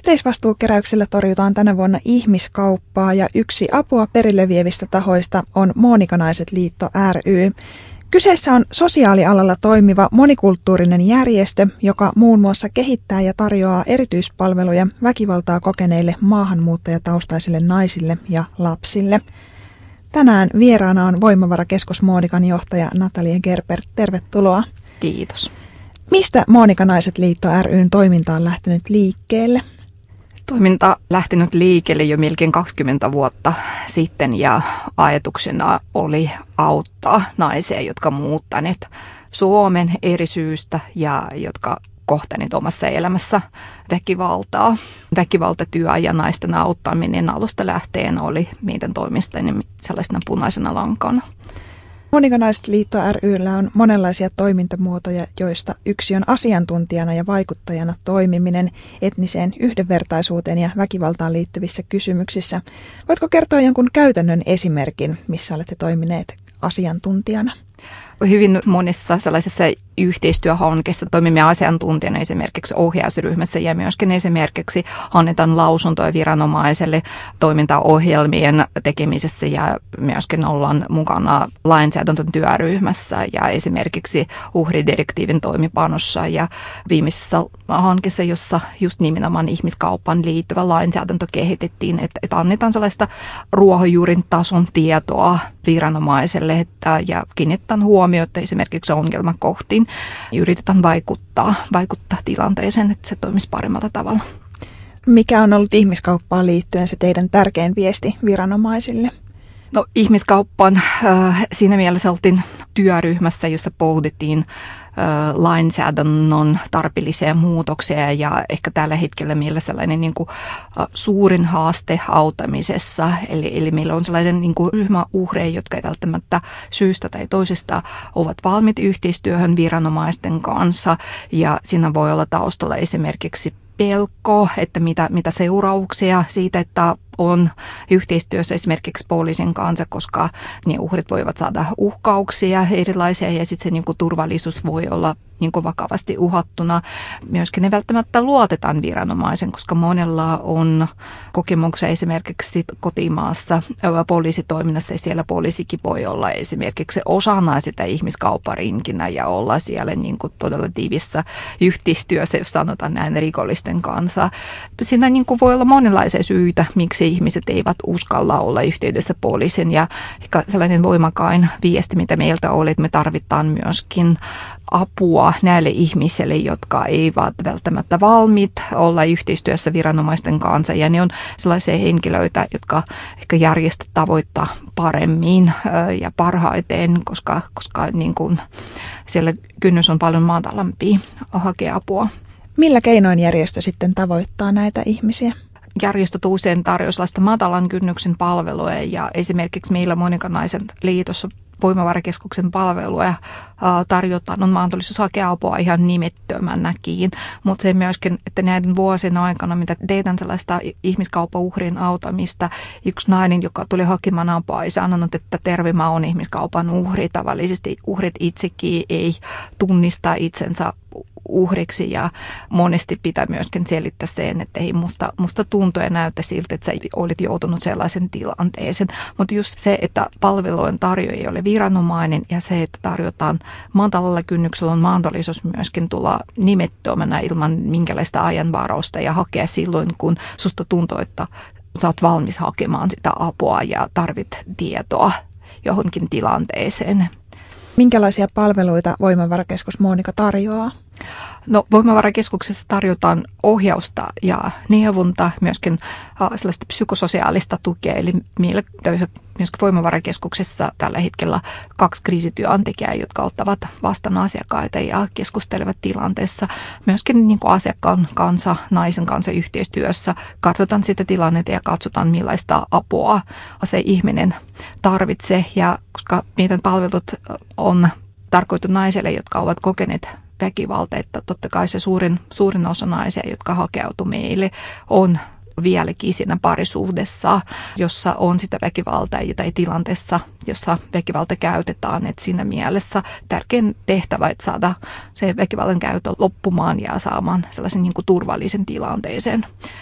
Yhteisvastuukeräyksellä torjutaan tänä vuonna ihmiskauppaa ja yksi apua perille vievistä tahoista on Moonikanaiset liitto ry. Kyseessä on sosiaalialalla toimiva monikulttuurinen järjestö, joka muun muassa kehittää ja tarjoaa erityispalveluja väkivaltaa kokeneille maahanmuuttajataustaisille naisille ja lapsille. Tänään vieraana on Voimavarakeskus Moonikan johtaja Natalia Gerber. Tervetuloa. Kiitos. Mistä Moonikanaiset liitto ry:n toiminta on lähtenyt liikkeelle? Toiminta lähtenyt liikkeelle jo melkein 20 vuotta sitten ja ajatuksena oli auttaa naisia, jotka muuttaneet Suomen eri syystä ja jotka kohtaneet omassa elämässä väkivaltaa. Väkivaltatyö ja naisten auttaminen alusta lähteen oli meidän toimistajien sellaisena punaisena lankana. Moonikanaiset liitto ry:llä on monenlaisia toimintamuotoja, joista yksi on asiantuntijana ja vaikuttajana toimiminen etniseen yhdenvertaisuuteen ja väkivaltaan liittyvissä kysymyksissä. Voitko kertoa jonkun käytännön esimerkin, missä olette toimineet asiantuntijana? Hyvin monissa sellaisissa yhteistyöhankkeissa toimimme asiantuntijana esimerkiksi ohjausryhmässä ja myöskin esimerkiksi annetaan lausuntoja viranomaiselle toimintaohjelmien tekemisessä ja myöskin ollaan mukana lainsäädäntötyöryhmässä ja esimerkiksi uhridirektiivin toimipanossa ja viimeisessä hankkeessa, jossa just nimenomaan ihmiskauppaan liittyvä lainsäädäntö kehitettiin, että annetaan sellaista ruohonjuurin tason tietoa viranomaiselle ja kiinnitetään huomiota esimerkiksi ongelmakohtiin. Yritetään vaikuttaa tilanteeseen, että se toimisi paremmalla tavalla. Mikä on ollut ihmiskauppaan liittyen se teidän tärkein viesti viranomaisille? No ihmiskauppaan siinä mielessä oltiin työryhmässä, jossa pohdittiin lainsäädännön tarpeellisia muutoksia ja ehkä tällä hetkellä meillä sellainen niin kuin suurin haaste auttamisessa. Eli meillä on sellainen niin kuin ryhmä uhreja, jotka ei välttämättä syystä tai toisesta ovat valmiit yhteistyöhön viranomaisten kanssa ja siinä voi olla taustalla esimerkiksi pelko, että mitä seurauksia siitä, että on yhteistyössä esimerkiksi poliisin kanssa, koska ne uhrit voivat saada uhkauksia erilaisia ja sitten se niin kuin turvallisuus voi olla niin kuin vakavasti uhattuna. Myöskin ne välttämättä luotetaan viranomaisen, koska monella on kokemuksia esimerkiksi kotimaassa poliisitoiminnassa ja siellä poliisikin voi olla esimerkiksi osana sitä ihmiskaupparinkinä ja olla siellä niin kuin todella tiivissä yhteistyössä, jos sanotaan näin rikollisten kanssa. Siinä niin kuin voi olla monenlaisia syitä, miksi ihmiset eivät uskalla olla yhteydessä poliisin ja ehkä sellainen voimakkain viesti, mitä meiltä oli, että me tarvitaan myöskin apua näille ihmisille, jotka eivät välttämättä valmiit olla yhteistyössä viranomaisten kanssa ja ne on sellaisia henkilöitä, jotka ehkä järjestöt tavoittaa paremmin ja parhaiten, koska niin kuin siellä kynnys on paljon matalampi hakea apua. Millä keinoin järjestö sitten tavoittaa näitä ihmisiä? Järjestöt usein tarjoavat sellaista matalan kynnyksen palveluja ja esimerkiksi meillä Moonikanaiset liitossa Voimavarakeskuksen palveluja tarjotaan, on mahdollisuus hakea apua ihan nimettömänäkin, mutta se myöskin, että näiden vuosien aikana, mitä teidän sellaista ihmiskauppauhrien autamista, yksi nainen, joka tuli hakemaan apua, ei sanonut, että terve, mä oon ihmiskaupan uhri. Tavallisesti uhrit itsekin ei tunnista itsensä uhriksi ja monesti pitää myöskin selittää sen, että ei musta tuntuu ja näytä siltä, että sä olit joutunut sellaisen tilanteeseen. Mutta just se, että palvelujen tarjoaja ei ole viranomainen ja se, että tarjotaan matalalla kynnyksellä on mahdollisuus myöskin tulla nimettömänä ilman minkälaista ajanvarausta ja hakea silloin, kun susta tuntuu, että sä oot valmis hakemaan sitä apua ja tarvit tietoa johonkin tilanteeseen. Minkälaisia palveluita Voimavarakeskus Moonika tarjoaa? No, Voimavarakeskuksessa tarjotaan ohjausta ja neuvontaa, myöskin sellaista psykososiaalista tukea, eli meillä myöskin Voimavarakeskuksessa tällä hetkellä 2 kriisityöntekijää, jotka ottavat vastaan asiakkaita ja keskustelevat tilanteessa. Myöskin niin kuin asiakkaan kanssa, naisen kanssa yhteistyössä katsotaan sitä tilannetta ja katsotaan millaista apua se ihminen tarvitsee, ja koska meidän palvelut on tarkoitettu naisille, jotka ovat kokeneet väkivalta, että totta kai se suurin osa naisia, jotka hakeutuu meille, on vieläkin siinä parisuhdessa, jossa on sitä väkivaltaa tai tilanteessa, jossa väkivalta käytetään. Että siinä mielessä tärkein tehtävä, että saada se väkivallan käyttö loppumaan ja saamaan sellaisen niin kuin turvallisen tilanteeseen.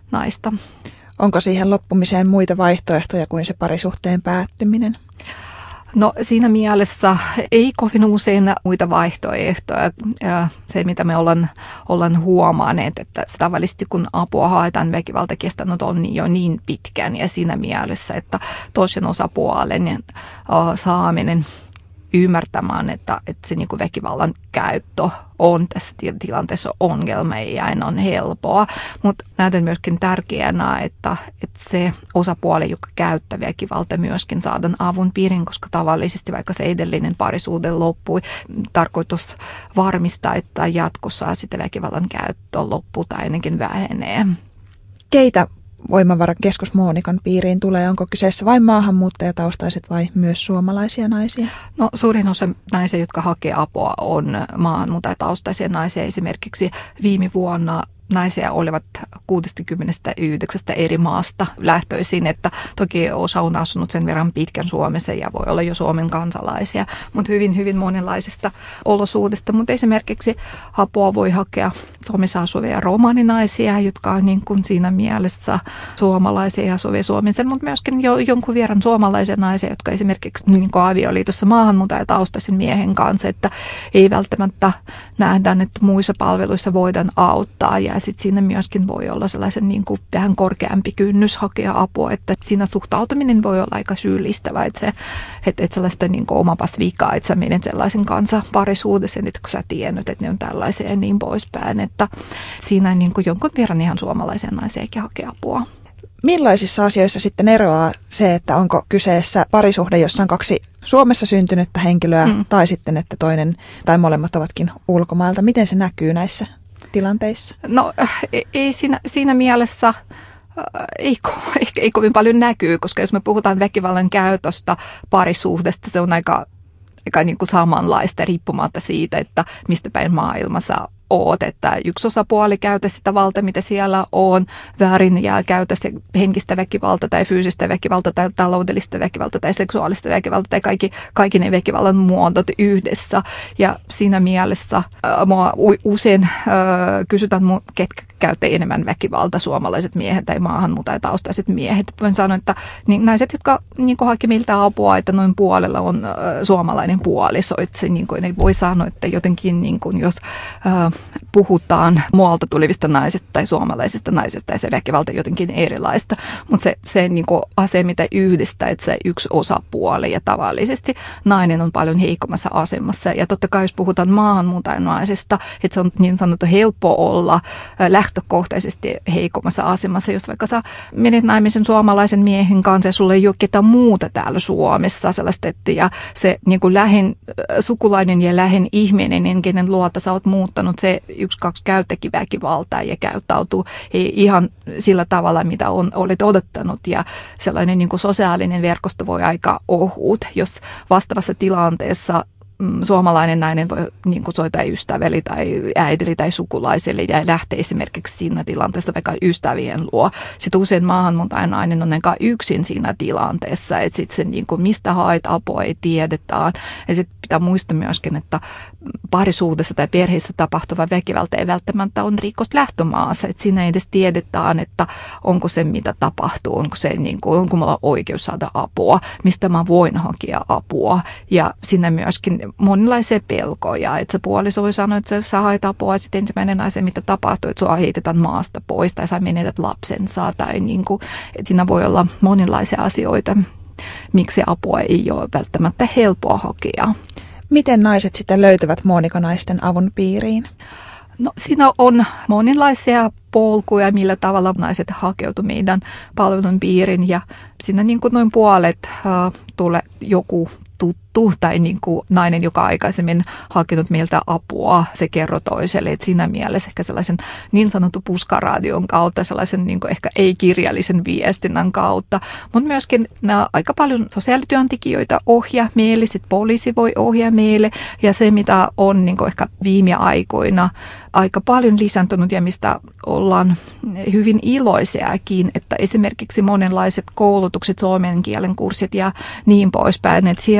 naista. Onko siihen loppumiseen muita vaihtoehtoja kuin se parisuhteen päättyminen? No siinä mielessä ei kovin usein muita vaihtoehtoja. Se, mitä me ollaan huomanneet, että tavallisesti kun apua haetaan, väkivalta kestänyt on jo niin pitkään ja siinä mielessä, että toisen osapuolen saaminen ymmärtämään, että se niin kuin väkivallan käyttö on tässä tilanteessa ongelma ja aina on helppoa, mutta näytän myöskin tärkeänä, että se osapuoli, joka käyttää väkivaltaa, myöskin saadaan avun piirin, koska tavallisesti vaikka se edellinen parisuhde loppui, tarkoitus varmistaa, että jatkossa sitä väkivallan käyttö loppuu tai ainakin vähenee. Keitä Voimavarakeskus Monikan piiriin tulee? Onko kyseessä vain maahanmuuttajataustaiset vai myös suomalaisia naisia? No suurin osa naisia, jotka hakee apua, on maahanmuuttajataustaisia naisia. Esimerkiksi viime vuonna naisia olivat 69 eri maasta lähtöisin, että toki osa on asunut sen verran pitkän Suomessa ja voi olla jo Suomen kansalaisia, mutta hyvin, hyvin monenlaisista olosuhteista. Mutta esimerkiksi apua voi hakea Suomessa asuvia romaninaisia, jotka on niin kuin siinä mielessä suomalaisia ja asuvia Suomessa, mutta myöskin jonkun verran suomalaisia naisia, jotka esimerkiksi niin kuin avioliitossa maahanmuuttajataustaisin miehen kanssa, että ei välttämättä nähdä, että muissa palveluissa voidaan auttaa ja sitten siinä myöskin voi olla sellaisen niin kuin vähän korkeampi kynnys hakea apua, että siinä suhtautuminen voi olla aika syyllistävä, että sellaista niin kuin omapas vikaa, että sä menet sellaisen kanssa parisuudessa, että kun sä tiennyt, että ne on tällaisia ja niin poispäin, että siinä niin kuin jonkun verran ihan suomalaisia naisia eikä hakea apua. Millaisissa asioissa sitten eroaa se, että onko kyseessä parisuhde, jossa on kaksi Suomessa syntynyttä henkilöä tai sitten, että toinen tai molemmat ovatkin ulkomailta? Miten se näkyy näissä tilanteissa? No ei siinä mielessä ei kovin paljon näkyy, koska jos me puhutaan väkivallan käytöstä parisuhdesta, se on aika niin kuin samanlaista riippumatta siitä, että mistä päin maailmassa oot, että yksi osapuoli käytä sitä valtaa, mitä siellä on väärin ja käytä se henkistä väkivaltaa tai fyysistä väkivaltaa tai taloudellista väkivaltaa tai seksuaalista väkivaltaa tai kaikki ne väkivallan muodot yhdessä. Ja siinä mielessä mua usein kysytään, ketkä käyttää enemmän väkivaltaa, suomalaiset miehet tai maahanmuuttajataustaiset miehet. Voin sanoa, että niin naiset, jotka niin hakee meiltä apua, että noin puolella on suomalainen puoliso. Että se niin kuin, ei voi sanoa, että jotenkin niin kuin, jos puhutaan muualta tulevista naisista tai suomalaisista naisista ja se väkivalta jotenkin erilaista. Mutta se niin kuin asia, mitä yhdistää, että se yksi osapuoli ja tavallisesti nainen on paljon heikommassa asemassa. Ja totta kai jos puhutaan maahanmuuttajanaisista, että se on niin sanottu helppo olla lähtökohtaisesti heikommassa asemassa. Jos vaikka sä menet naimisen suomalaisen miehen kanssa ja sulla ei ole ketään muuta täällä Suomessa sellaista, että ja se niin kuin sukulainen ja lähin ihminen, kenen luota sä oot muuttanut, se 1-2 käyttäkin väkivaltaa ja käyttäytyy ihan sillä tavalla, mitä olet odottanut. Ja sellainen niin kuin sosiaalinen verkosto voi aika ohut, jos vastaavassa tilanteessa suomalainen nainen voi niin kuin soittaa ystävälle tai äidille tai sukulaiselle ja lähteä esimerkiksi siinä tilanteessa vaikka ystävien luo. Sitten usein maahanmuuttajan nainen on aika yksin siinä tilanteessa, että sitten se niin kuin mistä haet apua ei tiedetään. Ja sitten pitää muistaa myöskin, että parisuudessa tai perheessä tapahtuva väkivalta ei välttämättä on rikos lähtömaassa. Että siinä ei edes tiedetään, että onko se mitä tapahtuu, onko mulla oikeus saada apua, mistä mä voin hakea apua. Ja siinä myöskin monenlaisia pelkoja, että se puoliso voi sanoa, että sä haet apua ja sitten ensimmäinen asia, mitä tapahtuu, että sua heitetään maasta pois tai sä menetät lapsensa tai niin kuin, että siinä voi olla monenlaisia asioita, miksi apua ei ole välttämättä helppoa hakea. Miten naiset sitten löytävät Monika-naisten avun piiriin? No siinä on monenlaisia polkuja, millä tavalla naiset hakeutuvat meidän palvelun piiriin ja siinä niin kuin noin puolet tulee joku tuttu tai niin kuin nainen, joka aikaisemmin hakenut meiltä apua, se kerro toiselle. Et siinä mielessä ehkä sellaisen niin sanotun puskaradion kautta, sellaisen niin kuin ehkä ei-kirjallisen viestinnän kautta, mutta myöskin aika paljon sosiaalityöntekijöitä ohjaa meille, sitten poliisi voi ohjaa meille ja se, mitä on niin kuin ehkä viime aikoina aika paljon lisääntynyt ja mistä ollaan hyvin iloisiakin, että esimerkiksi monenlaiset koulutukset, suomen kielen kurssit ja niin poispäin, että sielläkin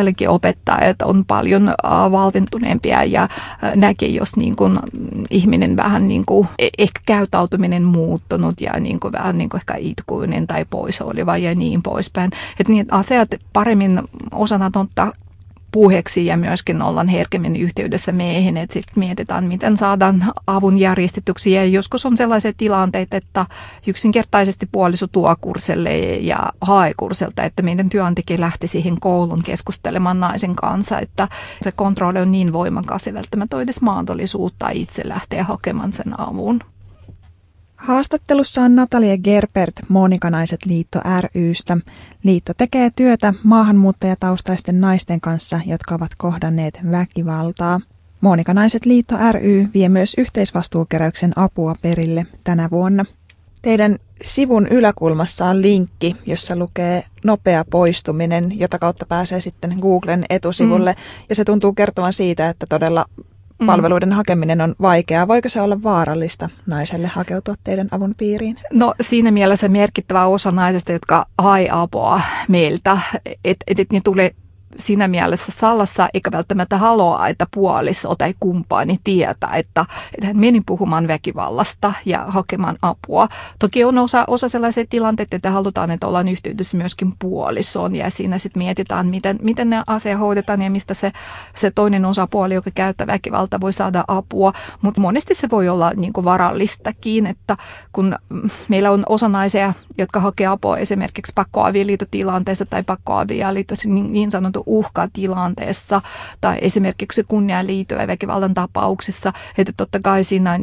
opettajat on paljon valventuneempia ja näkee, jos niin kuin ihminen vähän niin kuin ehkä käyttäytyminen muuttunut ja niin kuin vähän niin kuin ehkä itkuinen tai poisoliva ja niin poispäin. Että niitä asiat paremmin osana ottaa puheeksi ja myöskin ollaan herkemmin yhteydessä meihin, että sitten mietitään, miten saadaan avun järjestetyksi. Ja joskus on sellaisia tilanteita, että yksinkertaisesti puoliso tuo kurssille ja hae kurssilta, että meidän työntekijä lähti siihen koulun keskustelemaan naisen kanssa, että se kontrolli on niin voimakas ja välttämättä edes mahdollisuutta itse lähteä hakemaan sen avun. Haastattelussa on Natalia Gerbert Moonikanaiset liitto ry:stä. Liitto tekee työtä maahanmuuttajataustaisten naisten kanssa, jotka ovat kohdanneet väkivaltaa. Moonikanaiset liitto ry vie myös yhteisvastuukeräyksen apua perille tänä vuonna. Teidän sivun yläkulmassa on linkki, jossa lukee nopea poistuminen, jota kautta pääsee sitten Googlen etusivulle. Ja se tuntuu kertovan siitä, että todella palveluiden hakeminen on vaikeaa. Voiko se olla vaarallista naiselle hakeutua teidän avun piiriin? No siinä mielessä merkittävä osa naisista, jotka hae apua meiltä, että ne tulee siinä mielessä salassa eikä välttämättä halua, että puoliso tai kumppaani tietää, että hän meni puhumaan väkivallasta ja hakemaan apua. Toki on osa sellaisia tilanteita, että halutaan, että ollaan yhteydessä myöskin puolisoon ja siinä sitten mietitään, miten ne asia hoidetaan ja mistä se toinen osapuoli, joka käyttää väkivaltaa, voi saada apua. Mutta monesti se voi olla niin kuin varallistakin, että kun meillä on osa naisia, jotka hakee apua esimerkiksi pakkoavioliitotilanteessa tai pakkoavioliitossa niin sanottu uhkatilanteessa tai esimerkiksi kunniaan liittyvä väkivallan tapauksissa, että totta kai siinä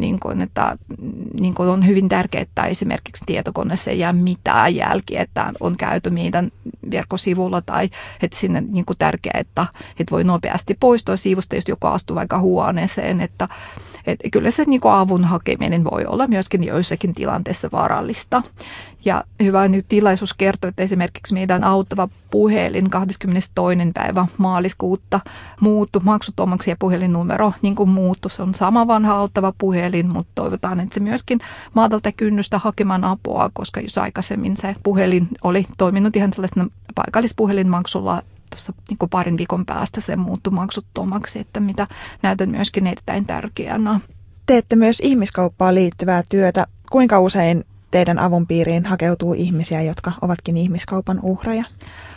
että on hyvin tärkeää, että esimerkiksi tietokoneessa ei jää mitään jälkiä, että on käyty meidän verkkosivulla tai että siinä on tärkeää, että voi nopeasti poistua sivusta, jos joku astuu vaikka huoneeseen, että kyllä se avun hakeminen voi olla myöskin joissakin tilanteissa vaarallista. Ja hyvä nyt tilaisuus kertoo, että esimerkiksi meidän auttava puhelin 22. päivä maaliskuuta muuttui maksuttomaksi ja puhelinnumero niin kuin muuttui. Se on sama vanha auttava puhelin, mutta toivotaan, että se myöskin madaltaa kynnystä hakemaan apua, koska jos aikaisemmin se puhelin oli toiminut ihan tällaisena paikallispuhelinmaksulla, tuossa niin parin viikon päästä se muuttui maksuttomaksi, että mitä näytän myöskin erittäin tärkeänä. Teette myös ihmiskauppaan liittyvää työtä. Kuinka usein teidän avun piiriin hakeutuu ihmisiä, jotka ovatkin ihmiskaupan uhreja?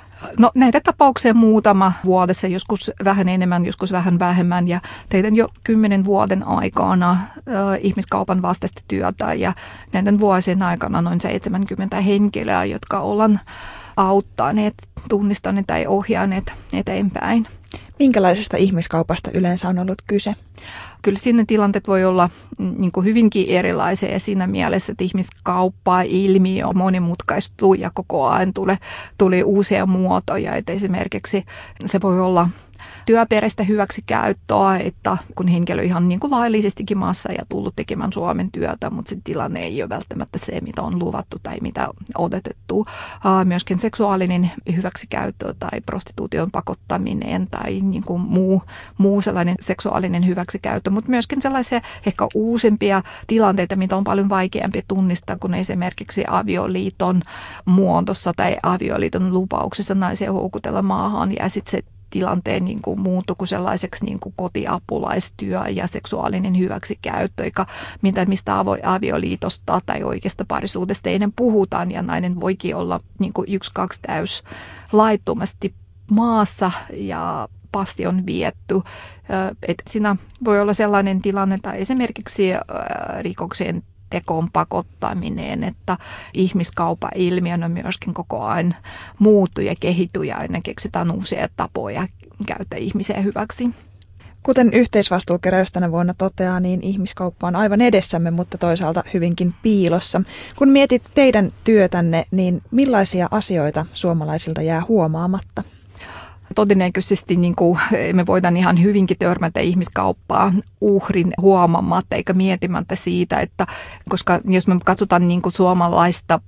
No näitä tapauksia muutama vuodessa, joskus vähän enemmän, joskus vähän vähemmän ja teidän jo 10 vuoden aikana ihmiskaupan vastaista työtä ja näiden vuosien aikana noin 70 henkilöä, jotka ollaan auttaneet, tunnistaneet tai ohjaaneet eteenpäin. Minkälaisesta ihmiskaupasta yleensä on ollut kyse? Kyllä siinä tilanteet voi olla niin kuin hyvinkin erilaisia ja siinä mielessä, että ihmiskauppa-ilmiö monimutkaistuu ja koko ajan tulee uusia muotoja. Että esimerkiksi se voi olla työperäistä hyväksikäyttöä, että kun henkilö ihan niin kuin laillisestikin maassa ja tullut tekemään Suomen työtä, mutta se tilanne ei ole välttämättä se, mitä on luvattu tai mitä odotettu. Myöskin seksuaalinen hyväksikäyttö tai prostituution pakottaminen tai niin kuin muu sellainen seksuaalinen hyväksikäyttö, mutta myöskin sellaisia ehkä uusimpia tilanteita, mitä on paljon vaikeampi tunnistaa, kun esimerkiksi avioliiton muodossa tai avioliiton lupauksessa naisia houkutella maahan ja sitten se tilanteen niin kuin muuttui kuin sellaiseksi niin kuin kotiapulaistyö ja seksuaalinen hyväksikäyttö, eikä mistä avioliitosta tai oikeasta parisuudesta ennen puhutaan ja nainen voikin olla niin kuin 1-2 täys laittomasti maassa ja passi on vietty. Että siinä voi olla sellainen tilanne tai esimerkiksi rikoksien tekoon pakottaminen, että ihmiskauppa-ilmiönä myöskin koko ajan muuttuu ja kehittyy ja aina keksitään uusia tapoja käyttää ihmisiä hyväksi. Kuten yhteisvastuukeräys tänä vuonna toteaa, niin ihmiskauppa on aivan edessämme, mutta toisaalta hyvinkin piilossa. Kun mietit teidän työtänne, niin millaisia asioita suomalaisilta jää huomaamatta? Todennäköisesti niin kuin me voidaan ihan hyvinkin törmätä ihmiskauppaa uhrin huomaamatta eikä mietimättä siitä, että koska jos me katsotaan niin kuin suomalaista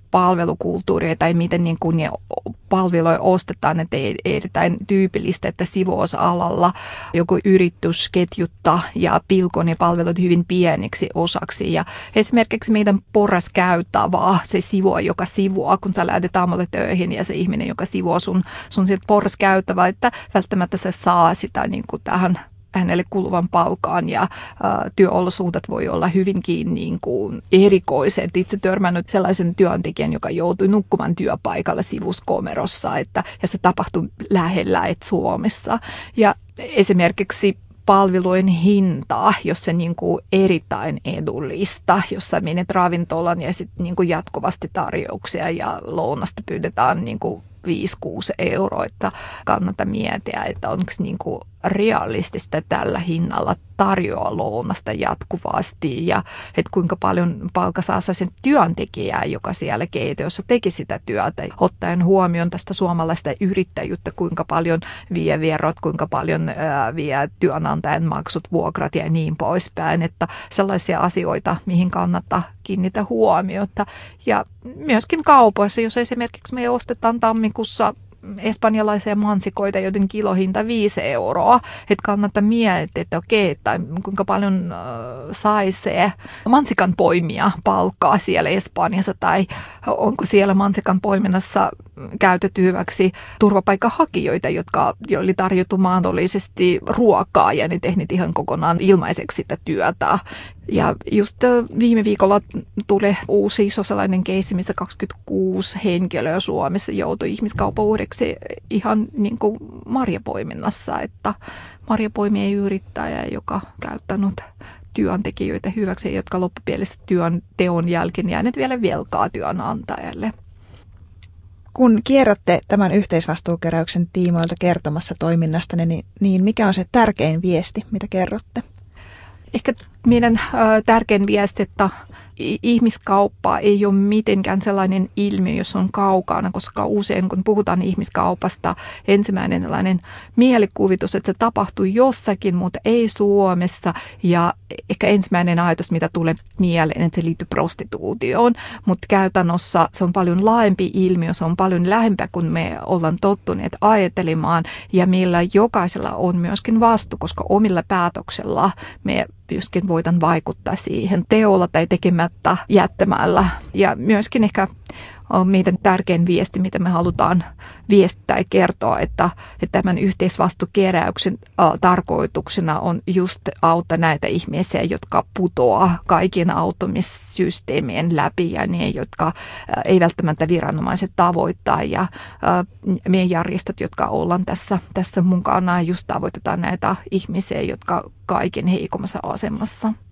palvelukulttuuria tai miten niin kuin ne palveluja ostetaan, että ei erittäin tyypillistä, että sivuosa-alalla joku yritys ketjuttaa ja pilkoo ne palvelut hyvin pieniksi osaksi. Ja esimerkiksi meidän porraskäytävää, se sivua, joka sivuaa, kun sä lähdet aamulla töihin ja se ihminen, joka sivuaa sun sieltä porraskäytävää, että välttämättä se saa sitä niin kuin tähän hänelle kuluvan palkaan ja työolosuhteet voi olla hyvinkin niin kuin erikoiset. Itse törmännyt sellaisen työntekijän, joka joutui nukkumaan työpaikalla sivuskomerossa, ja se tapahtui lähellä Suomessa. Ja esimerkiksi palvelujen hintaa, jos se niin kuin erittäin edullista, jos sä menet ravintolan ja sitten niin kuin jatkuvasti tarjouksia ja lounasta pyydetään niin kuin 5-6 euroa, että kannattaa miettiä, että onko niin kuin realistista tällä hinnalla tarjoaa lounasta jatkuvasti ja että kuinka paljon palkka saa sen työntekijää, joka siellä keittiössä teki sitä työtä, ottaen huomioon tästä suomalaista yrittäjyyttä, kuinka paljon vie verot, kuinka paljon vie työnantajan maksut, vuokrat ja niin poispäin, että sellaisia asioita, mihin kannattaa kiinnittää huomiota. Ja myöskin kaupoissa, jos esimerkiksi me ostetaan tammikuussa espanjalaisia mansikoita, joiden kilohinta 5 euroa, että kannattaa miettiä, että okei, tai kuinka paljon saisi mansikan poimia palkkaa siellä Espanjassa, tai onko siellä mansikan poiminnassa käytetty hyväksi turvapaikkahakijoita, joille tarjottu mahdollisesti ruokaa, ja ne tehneet ihan kokonaan ilmaiseksi sitä työtä. Ja just viime viikolla tuli uusi iso sellainen keissi, missä 26 henkilöä Suomessa joutui ihmiskaupan uhreiksi ihan niin kuin marjapoiminnassa, että marjapoimien yrittäjä, joka käyttänyt työntekijöitä hyväksi, jotka loppupielessä työn teon jälkeen jääneet vielä velkaa työnantajalle. Kun kierrätte tämän yhteisvastuukeräyksen tiimoilta kertomassa toiminnasta, niin mikä on se tärkein viesti, mitä kerrotte? Ehkä meidän tärkein viesti, että ihmiskauppa ei ole mitenkään sellainen ilmiö, jos on kaukana, koska usein kun puhutaan ihmiskaupasta, ensimmäinen sellainen mielikuvitus, että se tapahtuu jossakin, mutta ei Suomessa. Ja ehkä ensimmäinen ajatus, mitä tulee mieleen, että se liittyy prostituutioon, mutta käytännössä se on paljon laajempi ilmiö, se on paljon lähempää kuin me ollaan tottuneet ajattelemaan ja meillä jokaisella on myöskin vastuu, koska omilla päätöksellä me myöskin voidaan vaikuttaa siihen teolla tai tekemättä jättämällä. Ja myöskin ehkä meidän tärkein viesti, mitä me halutaan viestittää ja kertoa, että tämän yhteisvastuukeräyksen tarkoituksena on just auttaa näitä ihmisiä, jotka putoaa kaikkien auttamissysteemien läpi ja ne, jotka ei välttämättä viranomaiset tavoittaa. Ja meidän järjestöt, jotka ollaan tässä mukana, just tavoitetaan näitä ihmisiä, jotka kaiken heikommassa asemassa.